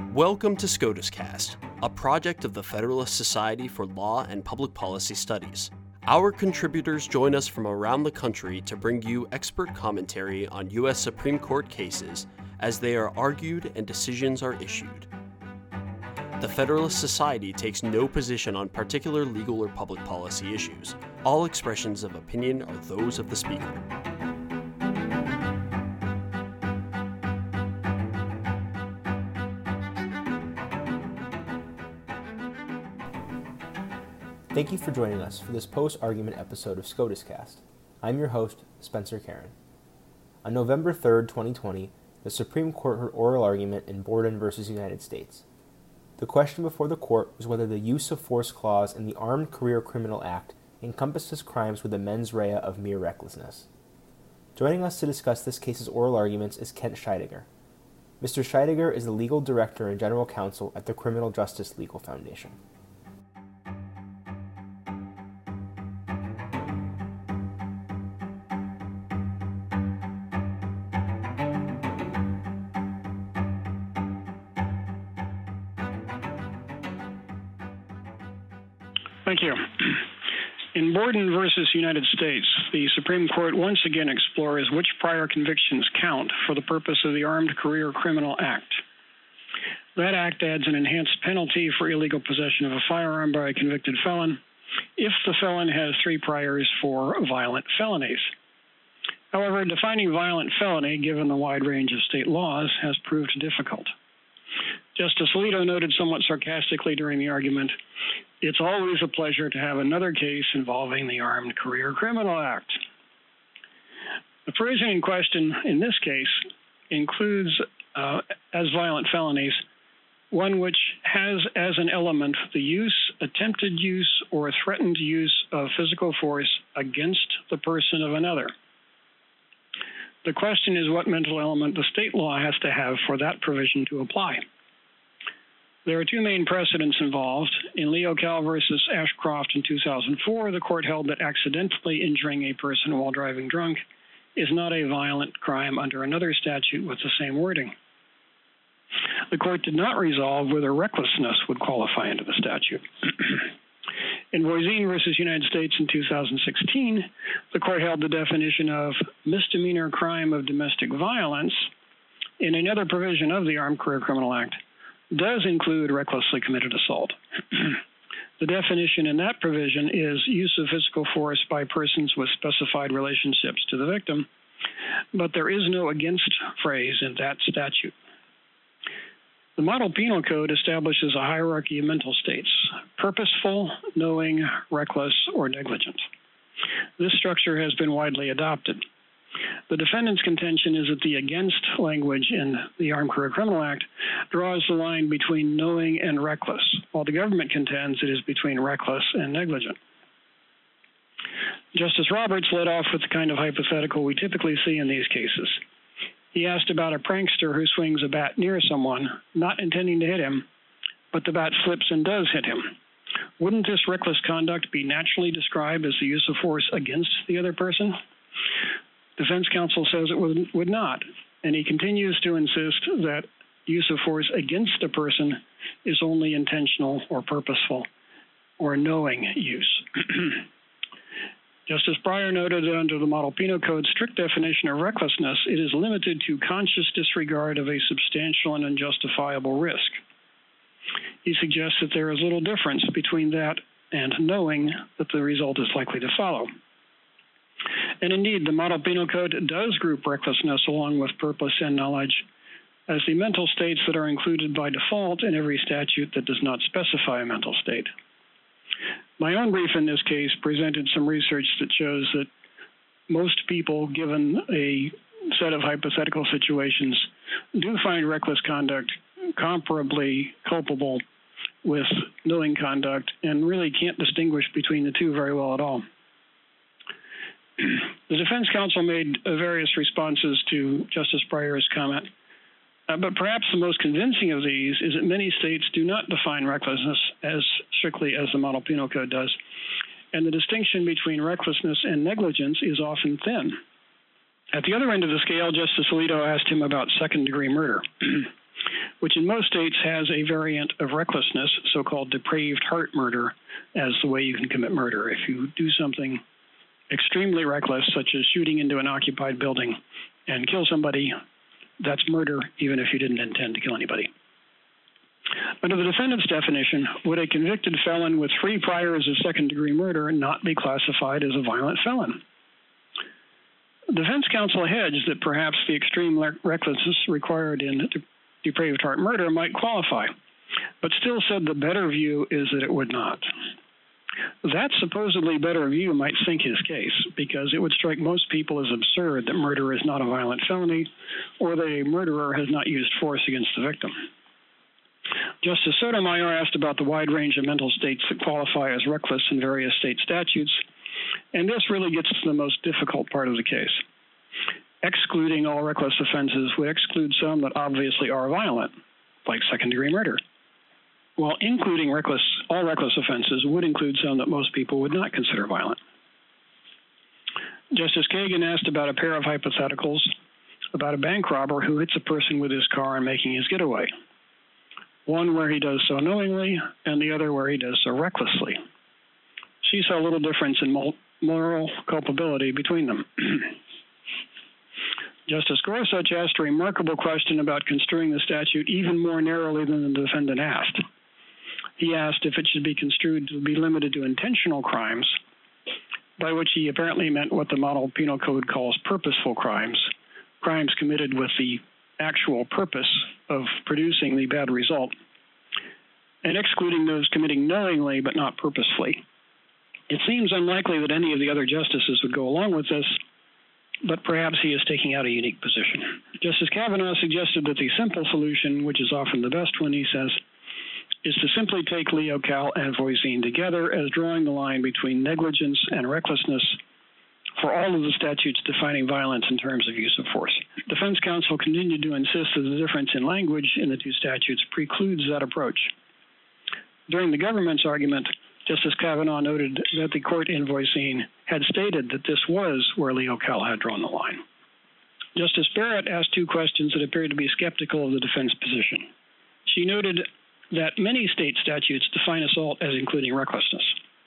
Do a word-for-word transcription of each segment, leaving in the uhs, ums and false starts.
Welcome to SCOTUScast, a project of the Federalist Society for Law and Public Policy Studies. Our contributors join us from around the country to bring you expert commentary on U S Supreme Court cases as they are argued and decisions are issued. The Federalist Society takes no position on particular legal or public policy issues. All expressions of opinion are those of the speaker. Thank you for joining us for this post-argument episode of SCOTUScast. I'm your host, Spencer Karen. On November third, twenty twenty, the Supreme Court heard oral argument in Borden v. United States. The question before the court was whether the use of force clause in the Armed Career Criminal Act encompasses crimes with a mens rea of mere recklessness. Joining us to discuss this case's oral arguments is Kent Scheidegger. Mister Scheidegger is the legal director and general counsel at the Criminal Justice Legal Foundation. Thank you. In Borden versus United States, the Supreme Court once again explores which prior convictions count for the purpose of the Armed Career Criminal Act. That act adds an enhanced penalty for illegal possession of a firearm by a convicted felon if the felon has three priors for violent felonies. However, defining violent felony, given the wide range of state laws, has proved difficult. Justice Alito noted somewhat sarcastically during the argument, "It's always a pleasure to have another case involving the Armed Career Criminal Act." The provision in question in this case includes, uh, as violent felonies, one which has as an element the use, attempted use, or threatened use of physical force against the person of another. The question is what mental element the state law has to have for that provision to apply. There are two main precedents involved. In Leocal versus Ashcroft in two thousand four, the court held that accidentally injuring a person while driving drunk is not a violent crime under another statute with the same wording. The court did not resolve whether recklessness would qualify under the statute. In Voisin versus United States in two thousand sixteen, the court held the definition of misdemeanor crime of domestic violence in another provision of the Armed Career Criminal Act does include recklessly committed assault. The definition in that provision is use of physical force by persons with specified relationships to the victim, but there is no against phrase in that statute. The Model Penal Code establishes a hierarchy of mental states: purposeful, knowing, reckless, or negligent. This structure has been widely adopted. The defendant's contention is that the against language in the Armed Career Criminal Act draws the line between knowing and reckless, while the government contends it is between reckless and negligent. Justice Roberts led off with the kind of hypothetical we typically see in these cases. He asked about a prankster who swings a bat near someone, not intending to hit him, but the bat slips and does hit him. Wouldn't this reckless conduct be naturally described as the use of force against the other person? Defense counsel says it would, would not, and he continues to insist that use of force against a person is only intentional or purposeful or knowing use. Justice Breyer noted that under the Model Penal Code's strict definition of recklessness, it is limited to conscious disregard of a substantial and unjustifiable risk. He suggests that there is little difference between that and knowing that the result is likely to follow. And indeed, the Model Penal Code does group recklessness along with purpose and knowledge as the mental states that are included by default in every statute that does not specify a mental state. My own brief in this case presented some research that shows that most people, given a set of hypothetical situations, do find reckless conduct comparably culpable with knowing conduct and really can't distinguish between the two very well at all. The defense counsel made uh, various responses to Justice Breyer's comment, uh, but perhaps the most convincing of these is that many states do not define recklessness as strictly as the Model Penal Code does, and the distinction between recklessness and negligence is often thin. At the other end of the scale, Justice Alito asked him about second-degree murder. which in most states has a variant of recklessness, so-called depraved heart murder, as the way you can commit murder. If you do something extremely reckless, such as shooting into an occupied building and kill somebody, that's murder, even if you didn't intend to kill anybody. Under the defendant's definition, would a convicted felon with three priors of second-degree murder not be classified as a violent felon? Defense counsel hedged that perhaps the extreme recklessness required in de- depraved heart murder might qualify, but still said the better view is that it would not. That supposedly better view might sink his case, because it would strike most people as absurd that murder is not a violent felony, or that a murderer has not used force against the victim. Justice Sotomayor asked about the wide range of mental states that qualify as reckless in various state statutes, and this really gets to the most difficult part of the case. Excluding all reckless offenses would exclude some that obviously are violent, like second-degree murder, while including reckless, all reckless offenses would include some that most people would not consider violent. Justice Kagan asked about a pair of hypotheticals about a bank robber who hits a person with his car in making his getaway, one where he does so knowingly and the other where he does so recklessly. She saw little difference in moral culpability between them. Justice Gorsuch asked a remarkable question about construing the statute even more narrowly than the defendant asked. He asked if it should be construed to be limited to intentional crimes, by which he apparently meant what the Model Penal Code calls purposeful crimes, crimes committed with the actual purpose of producing the bad result, and excluding those committing knowingly but not purposefully. It seems unlikely that any of the other justices would go along with this, but perhaps he is taking out a unique position. Justice Kavanaugh suggested that the simple solution, which is often the best one, he says, is to simply take Leocal and Voisin together as drawing the line between negligence and recklessness for all of the statutes defining violence in terms of use of force. Defense counsel continued to insist that the difference in language in the two statutes precludes that approach. During the government's argument, Justice Kavanaugh noted that the court in Voisin had stated that this was where Leocal had drawn the line. Justice Barrett asked two questions that appeared to be skeptical of the defense position. She noted that many state statutes define assault as including recklessness.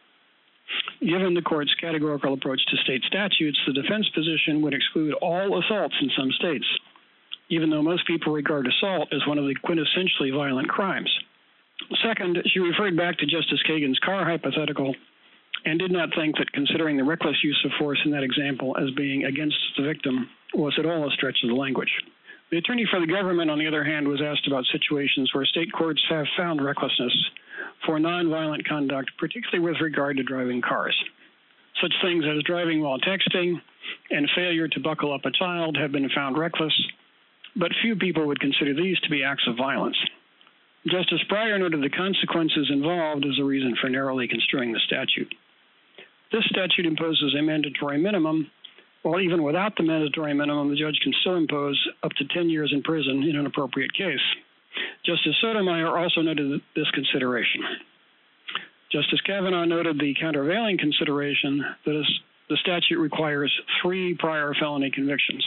Given the court's categorical approach to state statutes, the defense position would exclude all assaults in some states, even though most people regard assault as one of the quintessentially violent crimes. Second, she referred back to Justice Kagan's car hypothetical and did not think that considering the reckless use of force in that example as being against the victim was at all a stretch of the language. The attorney for the government, on the other hand, was asked about situations where state courts have found recklessness for nonviolent conduct, particularly with regard to driving cars. Such things as driving while texting and failure to buckle up a child have been found reckless, but few people would consider these to be acts of violence. Justice Breyer noted the consequences involved as a reason for narrowly construing the statute. This statute imposes a mandatory minimum, while even without the mandatory minimum, the judge can still impose up to ten years in prison in an appropriate case. Justice Sotomayor also noted this consideration. Justice Kavanaugh noted the countervailing consideration that is, the statute requires three prior felony convictions.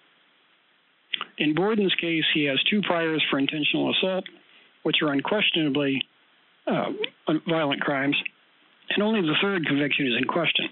In Borden's case, he has two priors for intentional assault, which are unquestionably uh, violent crimes, and only the third conviction is in question.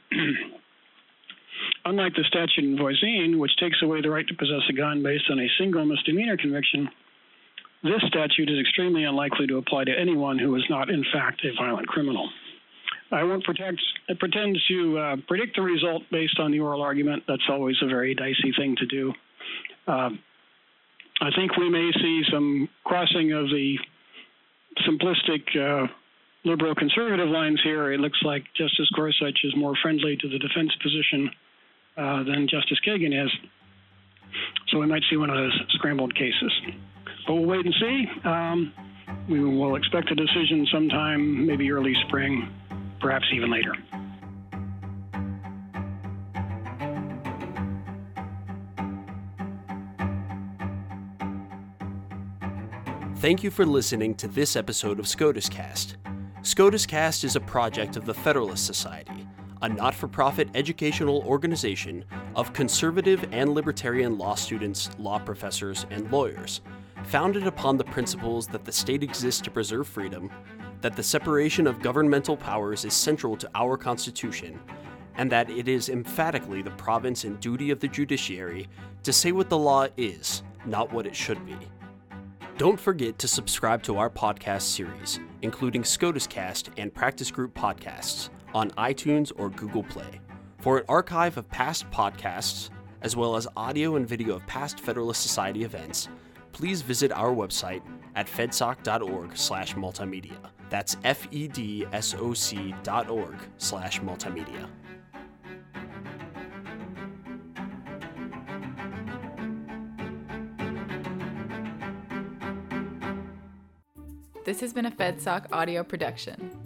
Unlike the statute in Voisin, which takes away the right to possess a gun based on a single misdemeanor conviction, this statute is extremely unlikely to apply to anyone who is not, in fact, a violent criminal. I won't protect, pretend to uh, predict the result based on the oral argument. That's always a very dicey thing to do. Uh, I think we may see some crossing of the simplistic uh, liberal-conservative lines here. It looks like Justice Gorsuch is more friendly to the defense position uh, than Justice Kagan is. So we might see one of those scrambled cases. But we'll wait and see. Um, we will expect a decision sometime, maybe early spring, perhaps even later. Thank you for listening to this episode of SCOTUS Cast. SCOTUS Cast is a project of the Federalist Society, a not-for-profit educational organization of conservative and libertarian law students, law professors, and lawyers. founded upon the principles that the state exists to preserve freedom, that the separation of governmental powers is central to our Constitution, and that it is emphatically the province and duty of the judiciary to say what the law is, not what it should be. Don't forget to subscribe to our podcast series, including SCOTUScast and Practice Group podcasts, on iTunes or Google Play. For an archive of past podcasts, as well as audio and video of past Federalist Society events, please visit our website at fedsoc.org slash multimedia. That's F-E-D-S-O-C dot org slash multimedia. This has been a FedSoc audio production.